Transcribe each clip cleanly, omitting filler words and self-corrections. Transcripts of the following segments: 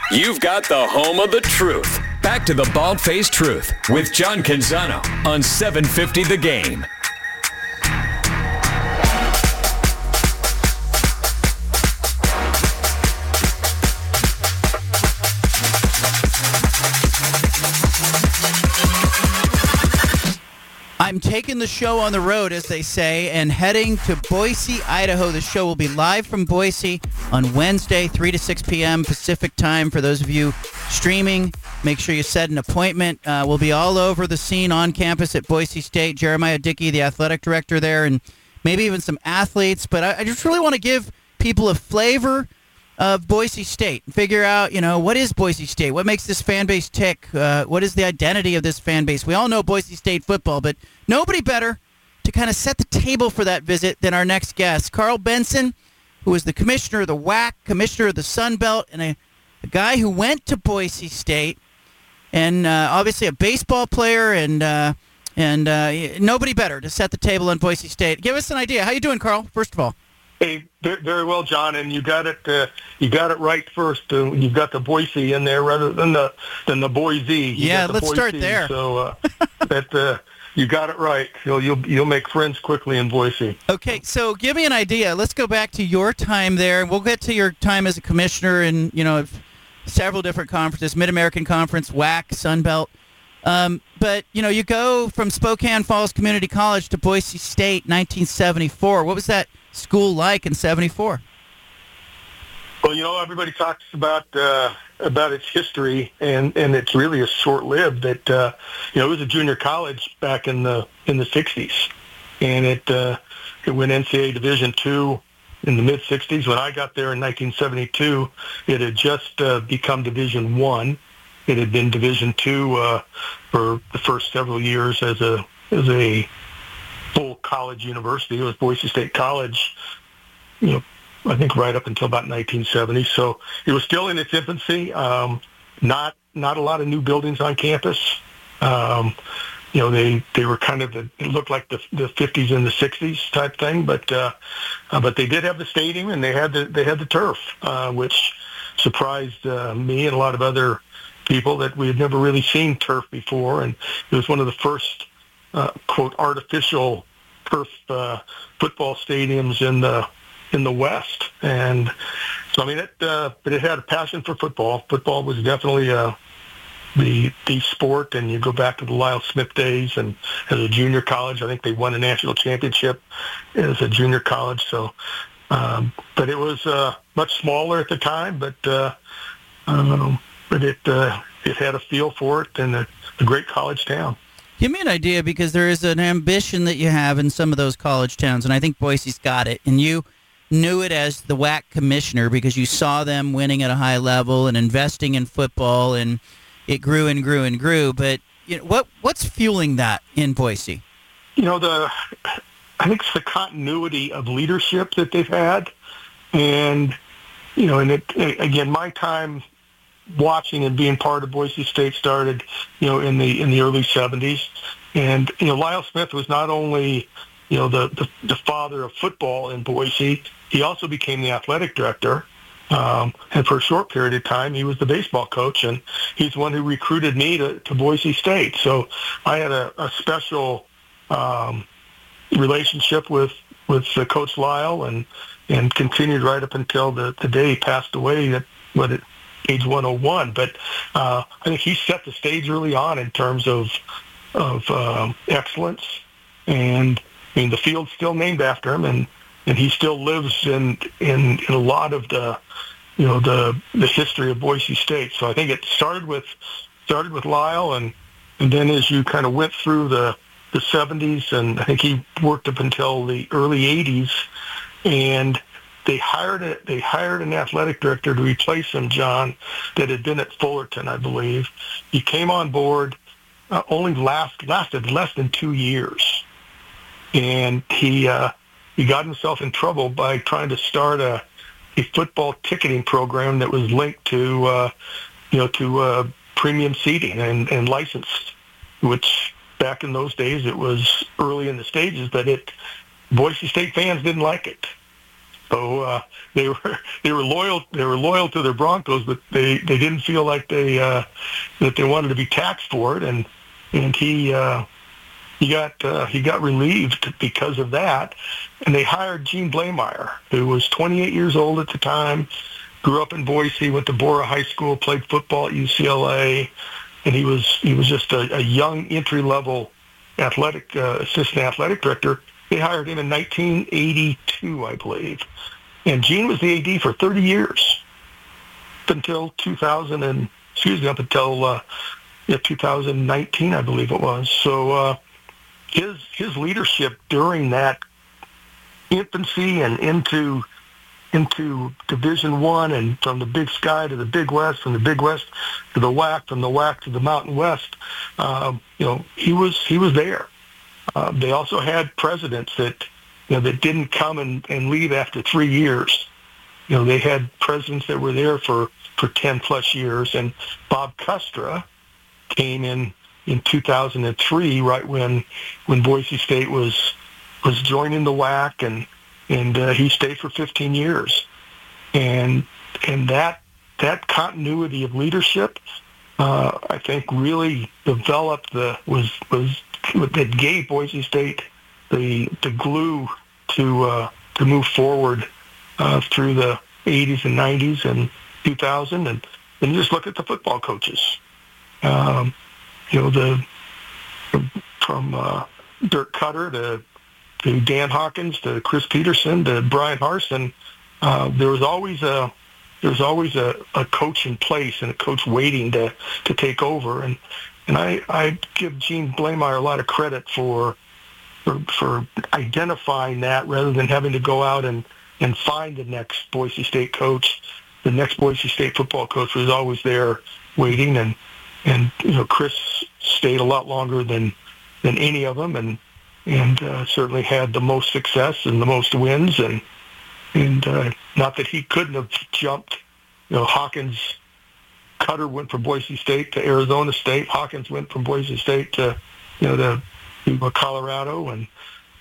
You've got the home of the truth. Back to the Bald-Faced Truth with John Canzano on 750 The Game. I'm taking the show on the road, as they say, and heading to Boise, Idaho. The show will be live from Boise on Wednesday, 3 to 6 p.m. Pacific time. For those of you streaming, make sure you set an appointment. We'll be all over the scene on campus at Boise State. Jeremiah Dickey, the athletic director there, and maybe even some athletes. But I just really want to give people a flavor of Boise State. Figure out, what is Boise State? What makes this fan base tick? What is the identity of this fan base? We all know Boise State football, but nobody better to kind of set the table for that visit than our next guest, Carl Benson, who is the commissioner of the WAC, commissioner of the Sun Belt, and a guy who went to Boise State, and obviously a baseball player, and nobody better to set the table on Boise State. Give us an idea. How you doing, Carl, first of all? Hey, very well, John, and you got it right first. You've got the Boise in there rather than the Boise. Let's Boise, start there. So that you got it right. You'll make friends quickly in Boise. Okay, so give me an idea. Let's go back to your time there. We'll get to your time as a commissioner in several different conferences: Mid-American Conference, WAC, Sun Belt. But you go from Spokane Falls Community College to Boise State, 1974. What was that school like in 74? Well, everybody talks about its history, and it's really a short-lived. That it was a junior college back in the 60s, and it went NCAA Division II in the mid 60s. When I got there in 1972, it had just become Division I. It had been Division II for the first several years as a full college university. It was Boise State College, I think right up until about 1970. So it was still in its infancy. Not a lot of new buildings on campus. They were kind of it looked like the 50s and the 60s type thing, but they did have the stadium and they had the turf, which surprised me and a lot of other people that we had never really seen turf before, and it was one of the first quote artificial turf football stadiums in the West. And so but it had a passion for football. Football was definitely the sport, and you go back to the Lyle Smith days, and as a junior college, I think they won a national championship as a junior college. So, but it was much smaller at the time, but it had a feel for it, and a great college town. Give me an idea, because there is an ambition that you have in some of those college towns, and I think Boise's got it. And you knew it as the WAC commissioner because you saw them winning at a high level and investing in football, and it grew and grew and grew. But what's fueling that in Boise? I think it's the continuity of leadership that they've had, and again, my time watching and being part of Boise State started, in the early 70s. And, Lyle Smith was not only, the father of football in Boise, he also became the athletic director. And for a short period of time, he was the baseball coach, and he's the one who recruited me to Boise State. So I had a special relationship with Coach Lyle, and continued right up until the day he passed away at age 101. But I think he set the stage early on in terms of excellence, and the field's still named after him, and he still lives in a lot of the history of Boise State. So I think it started with Lyle, and then as you kind of went through the 70s, and I think he worked up until the early 80s, and they hired an athletic director to replace him, John, that had been at Fullerton, I believe. He came on board, only lasted less than 2 years, and he got himself in trouble by trying to start a football ticketing program that was linked to premium seating and licensed, which back in those days it was early in the stages, but Boise State fans didn't like it. So they were loyal to their Broncos, but they didn't feel like that they wanted to be taxed for it, and he got relieved because of that, and they hired Gene Blameyer, who was 28 years old at the time, grew up in Boise, went to Bora High School, played football at UCLA, and he was just a young entry-level assistant athletic director. They hired him in 1982, I believe. And Gene was the AD for 30 years, until 2019, I believe it was. So his leadership during that infancy and into Division I, and from the Big Sky to the Big West, from the Big West to the WAC, from the WAC to the Mountain West, he was there. They also had presidents that didn't come and leave after 3 years. They had presidents that were there for 10 plus years, and Bob Custra came in 2003, right when Boise State was joining the WAC, and he stayed for 15 years, and that continuity of leadership, I think, really developed that gave Boise State the glue to move forward through the 80s and 90s and 2000, and then you just look at the football coaches, from Dirk Cutter to Dan Hawkins to Chris Peterson to Brian Harsin. There was always a coach in place and a coach waiting to take over, and I give Gene Blameyer a lot of credit for identifying that, rather than having to go out and find the next Boise State coach. The next Boise State football coach was always there waiting, and Chris stayed a lot longer than any of them, and certainly had the most success and the most wins, and not that he couldn't have jumped. Hawkins, Cutter went from Boise State to Arizona State. Hawkins went from Boise State to Colorado, and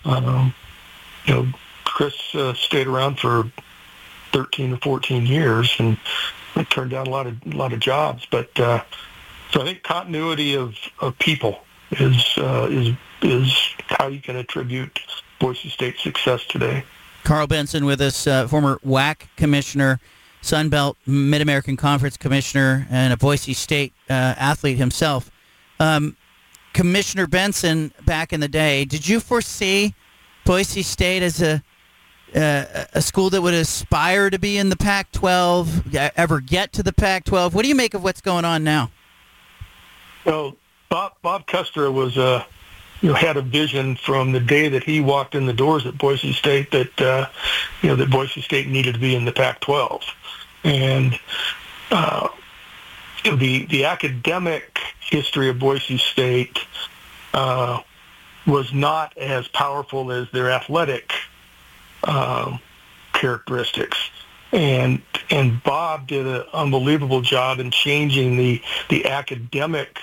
Chris stayed around for 13 or 14 years, and turned down a lot of jobs. But so I think continuity of people is how you can attribute Boise State's success today. Carl Benson with us, former WAC commissioner, Sun Belt Mid-American Conference commissioner, and a Boise State athlete himself. Commissioner Benson, back in the day, did you foresee Boise State as a school that would aspire to be in the Pac-12, ever get to the Pac-12? What do you make of what's going on now? Well, Bob Custra was had a vision from the day that he walked in the doors at Boise State that that Boise State needed to be in the Pac-12, and the academic history of Boise State was not as powerful as their athletic characteristics, and Bob did an unbelievable job in changing the academic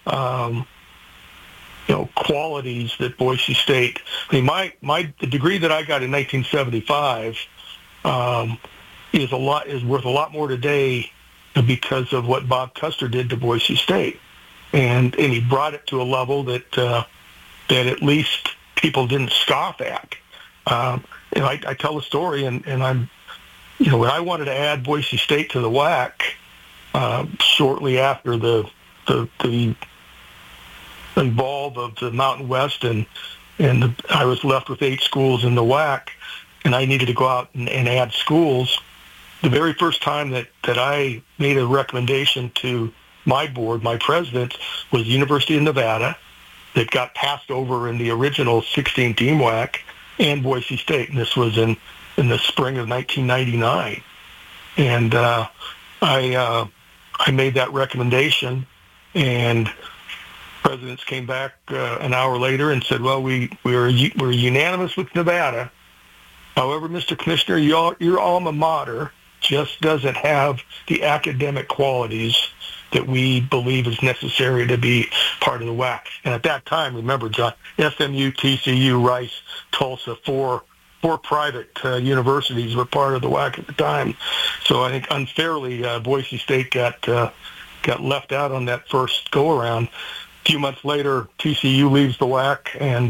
qualities that Boise State. I mean, the degree that I got in 1975 is worth a lot more today because of what Bob Custer did to Boise State, and he brought it to a level that at least people didn't scoff at. I tell a story, and I'm, when I wanted to add Boise State to the WAC shortly after the evolve of the Mountain West, and I was left with 8 schools in the WAC, and I needed to go out and add schools. The very first time that I made a recommendation to my board, my president, was the University of Nevada, that got passed over in the original 16-team WAC, and Boise State, and this was in the spring of 1999. And I made that recommendation, and presidents came back an hour later and said, well, we're unanimous with Nevada. However, Mr. Commissioner, your alma mater just doesn't have the academic qualities that we believe is necessary to be part of the WAC. And at that time, remember, John, SMU, TCU, Rice, Tulsa, 4 four private universities were part of the WAC at the time. So I think unfairly Boise State got left out on that first go around. A few months later, TCU leaves the WAC, and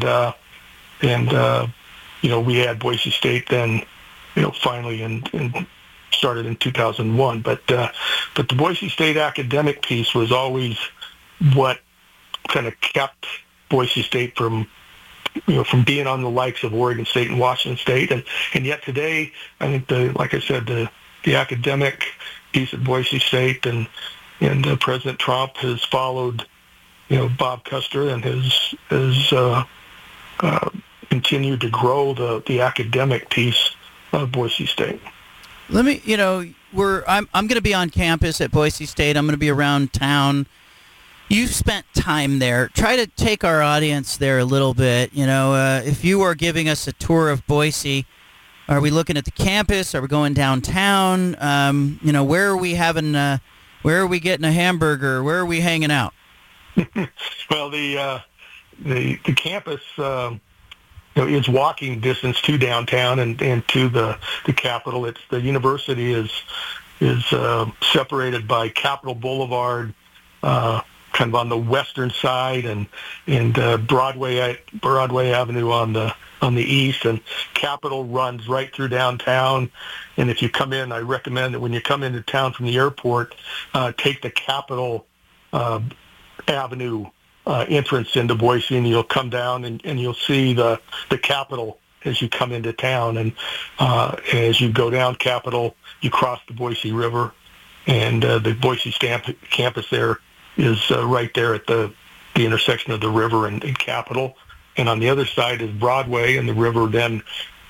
we had Boise State then, finally in started in 2001. But the Boise State academic piece was always what kind of kept Boise State from being on the likes of Oregon State and Washington State. And yet today, I think the academic piece at Boise State and President Trump has followed, Bob Custer and has continued to grow the academic piece of Boise State. Let me, I'm going to be on campus at Boise State. I'm going to be around town. You've spent time there. Try to take our audience there a little bit. If you are giving us a tour of Boise, are we looking at the campus? Are we going downtown? Where are we where are we getting a hamburger? Where are we hanging out? Well, the campus is walking distance to downtown and to the Capitol. The university is separated by Capitol Boulevard, kind of on the western side, and Broadway Avenue on the east, and Capitol runs right through downtown. And if you come in, I recommend that when you come into town from the airport, take the Capitol Avenue entrance into Boise, and you'll come down and you'll see the Capitol as you come into town. And as you go down Capitol, you cross the Boise River, and the Boise campus there is right there at the intersection of the river and Capitol. And on the other side is Broadway, and the river then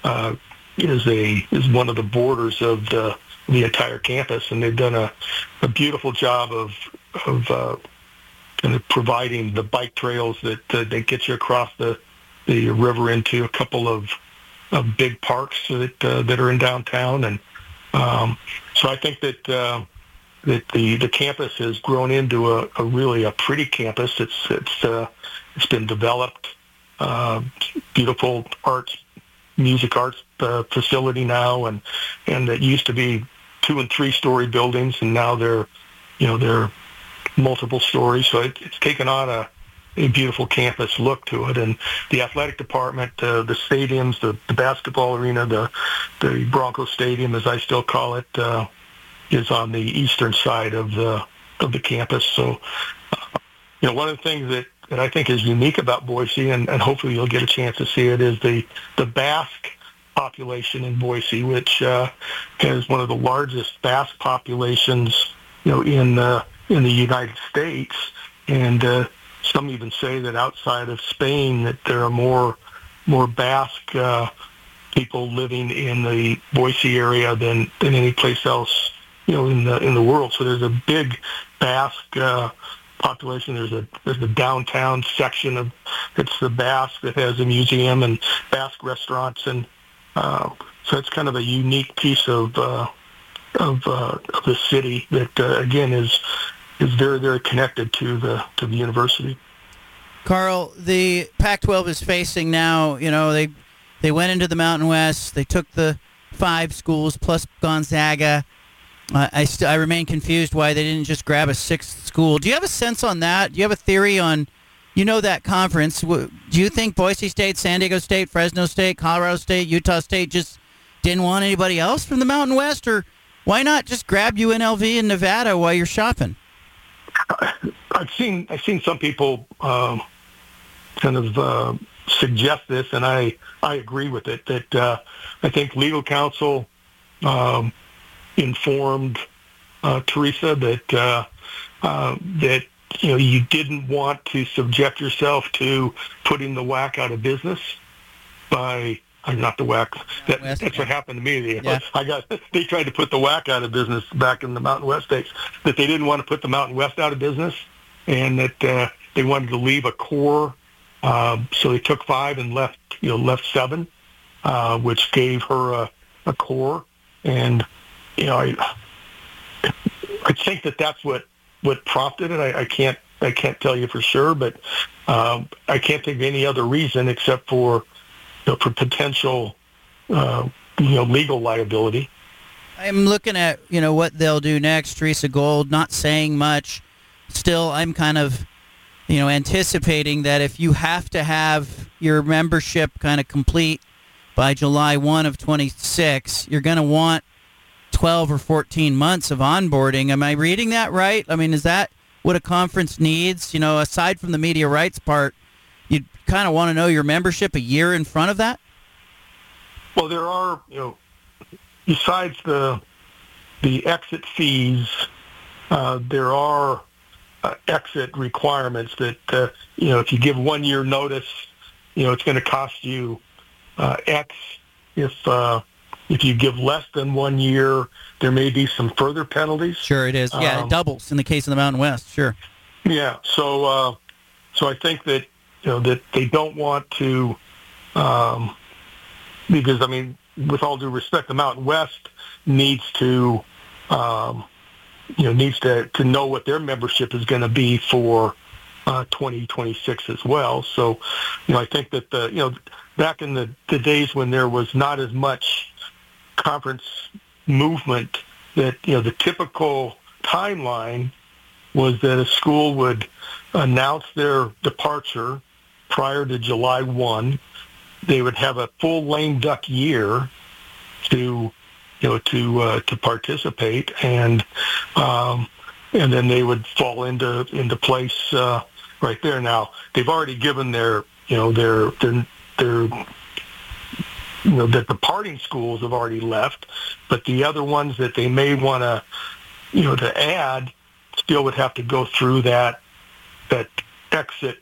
is one of the borders of the entire campus. And they've done a beautiful job of kind of providing the bike trails that get you across the river into a couple of big parks that are in downtown. And so I think that the campus has grown into a really pretty campus. It's been developed, beautiful music arts facility now, and it used to be 2- and 3-story buildings, and now they're multiple stories. So it's taken on a beautiful campus look to it. And the athletic department, the stadiums, the basketball arena, the Bronco Stadium, as I still call it, is on the eastern side of the campus. So, one of the things that I think is unique about Boise, and hopefully you'll get a chance to see it, is the Basque population in Boise, which has one of the largest Basque populations, in the United States. And some even say that outside of Spain, that there are more Basque people living in the Boise area than any place else, in the world. So there's a big Basque population. There's a downtown section it's the Basque that has a museum and Basque restaurants, and so it's kind of a unique piece of the city that again is very, very connected to the university. Carl, the Pac-12 is facing now. They went into the Mountain West. They took the 5 schools plus Gonzaga. I remain confused why they didn't just grab a 6th school. Do you have a sense on that? Do you have a theory on, that conference? Do you think Boise State, San Diego State, Fresno State, Colorado State, Utah State just didn't want anybody else from the Mountain West? Or why not just grab UNLV and Nevada while you're shopping? I've seen some people kind of suggest this, and I agree with it, that I think legal counsel informed Teresa that you didn't want to subject yourself to putting the WAC out of business by not the WAC. That's what happened to me. They tried to put the WAC out of business back in the Mountain West states. That they didn't want to put the Mountain West out of business, and that they wanted to leave a core. So they took 5 and left 7, which gave her a core. And I think that's what prompted it. I can't tell you for sure, but I can't think of any other reason except for potential legal liability. I'm looking at, what they'll do next. Teresa Gold not saying much. Still, I'm kind of, anticipating that if you have to have your membership kind of complete by July 1 of 26, you're going to want 12 or 14 months of onboarding. Am I reading that right? I mean, is that what a conference needs? Aside from the media rights part, you kind of want to know your membership a year in front of that? Well, there are, besides the exit fees, there are exit requirements that, if you give 1 year notice, it's going to cost you X. If you give less than 1 year, there may be some further penalties. Sure, it is. Yeah, it doubles in the case of the Mountain West. Sure. Yeah. So I think that that they don't want to, because with all due respect, the Mountain West needs to know what their membership is going to be for 2026 as well. So I think that back in the days when there was not as much conference movement, that the typical timeline was that a school would announce their departure prior to July 1. They would have a full lame duck year to participate, and then they would fall into place right there. Now they've already given their that departing schools have already left, but the other ones that they may want to add still would have to go through that exit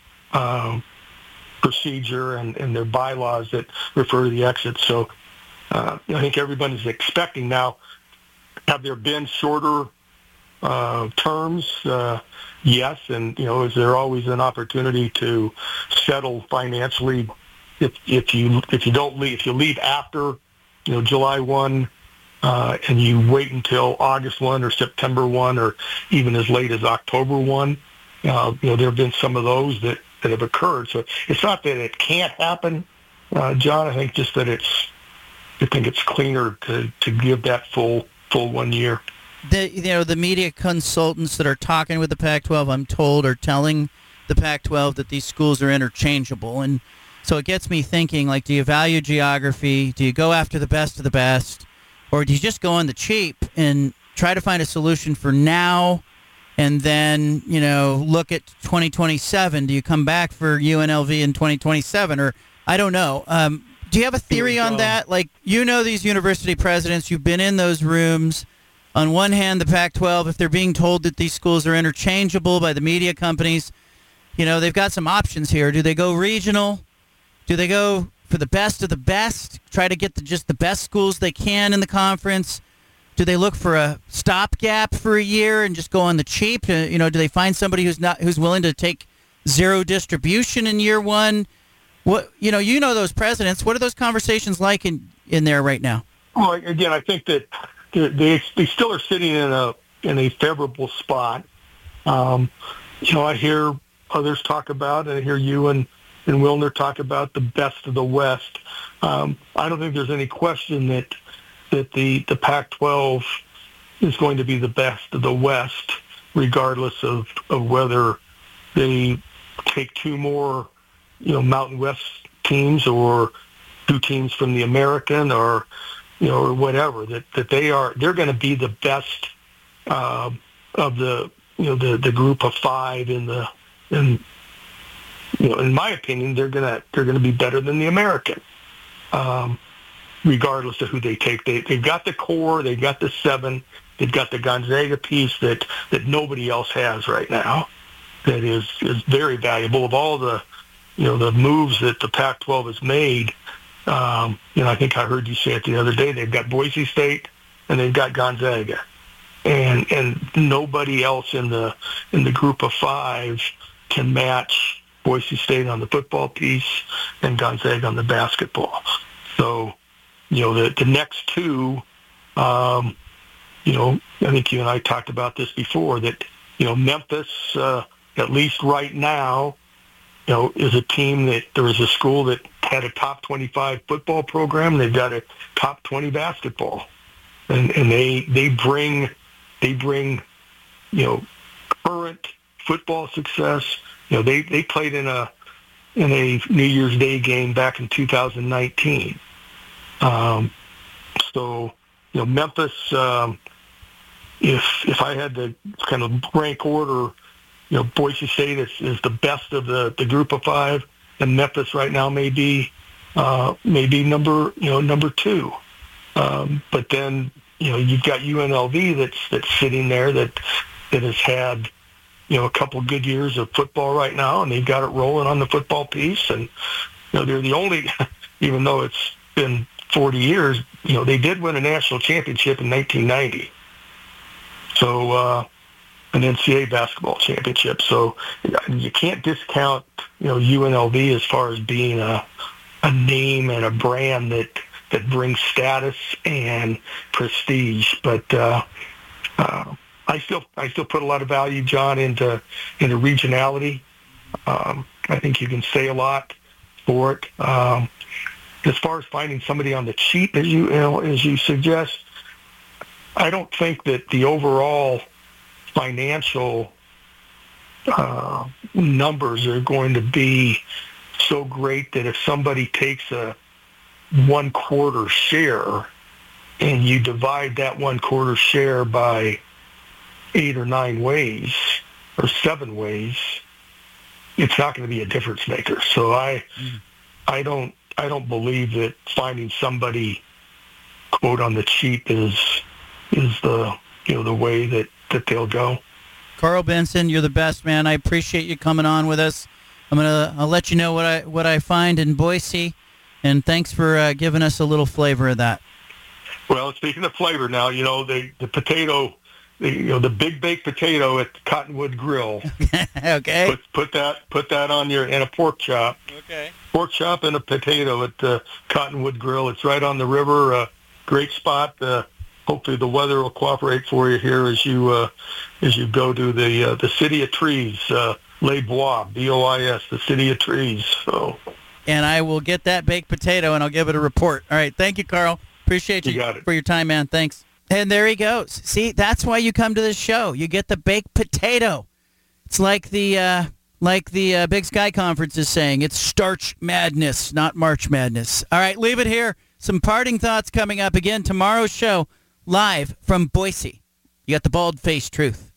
procedure and their bylaws that refer to the exit. So I think everybody's expecting now. Have there been shorter terms? Yes, and is there always an opportunity to settle financially if you don't leave, if you leave after July 1 and you wait until August 1 or September 1 or even as late as October 1? There have been some of those that have occurred. So it's not that it can't happen, John. I think just that I think it's cleaner to give that full 1 year. The media consultants that are talking with the Pac-12, I'm told, are telling the Pac-12 that these schools are interchangeable. And so it gets me thinking, like, do you value geography? Do you go after the best of the best? Or do you just go on the cheap and try to find a solution for now and then, look at 2027? Do you come back for UNLV in 2027? Or I don't know. Do you have a theory on that? Like, these university presidents, you've been in those rooms. On one hand, the Pac-12, if they're being told that these schools are interchangeable by the media companies, they've got some options here. Do they go regional? Do they go for the best of the best, try to get just the best schools they can in the conference? Do they look for a stopgap for a year and just go on the cheap? Do they find somebody who's willing to take zero distribution in year one? What those presidents. What are those conversations like in there right now? Well, again, I think that they still are sitting in a favorable spot. I hear others talk about, and I hear you and Wilner talk about the best of the West. I don't think there's any question that the Pac-12 is going to be the best of the West, regardless of whether they take two more Mountain West teams or two teams from the American or whatever. They're going to be the best of the group of five in my opinion, they're gonna be better than the American, regardless of who they take. They've got the core, they've got the seven, they've got the Gonzaga piece that nobody else has right now. That is very valuable. Of all the the moves that the Pac-12 has made, I think I heard you say it the other day. They've got Boise State and they've got Gonzaga, and nobody else in the group of five can match Boise State on the football piece and Gonzaga on the basketball. So, the next two, I think you and I talked about this before, that, Memphis, at least right now, is a team that there is a school that had a top 25 football program. They've got a top 20 basketball, and they bring current football success. They played in a New Year's Day game back in 2019. So Memphis. If I had to kind of rank order, Boise State is the best of the group of five, and Memphis right now may be number 2. But then you've got UNLV that's sitting there that has had a couple good years of football right now, and they've got it rolling on the football piece, and they're the only, even though it's been 40 years, they did win a national championship in 1990. So an NCAA basketball championship. So you can't discount UNLV as far as being a name and a brand that brings status and prestige. But I still put a lot of value, John, into regionality. I think you can say a lot for it. As far as finding somebody on the cheap, as you suggest, I don't think that the overall financial numbers are going to be so great that if somebody takes a 1/4 share and you divide that 1/4 share by 8 or 9 ways or 7 ways, it's not going to be a difference maker. So I don't believe that finding somebody, quote, on the cheap is the the way that they'll go. Carl Benson, you're the best, man. I appreciate you coming on with us. I'll let you know what I find in Boise, and thanks for giving us a little flavor of that. Well, speaking of flavor, now the potato, the big baked potato at the Cottonwood Grill. Okay. Put that on and a pork chop. Okay. Pork chop and a potato at the Cottonwood Grill. It's right on the river. Great spot. Hopefully the weather will cooperate for you here as you go to the City of Trees, Les Bois, BOIS, the City of Trees. So. And I will get that baked potato and I'll give it a report. All right, thank you, Carl. Appreciate you for your time, man. Thanks. And there he goes. See, that's why you come to this show. You get the baked potato. It's like the Big Sky Conference is saying. It's starch madness, not March madness. All right, leave it here. Some parting thoughts coming up again tomorrow's show. Live from Boise. You got the Bald-Faced Truth.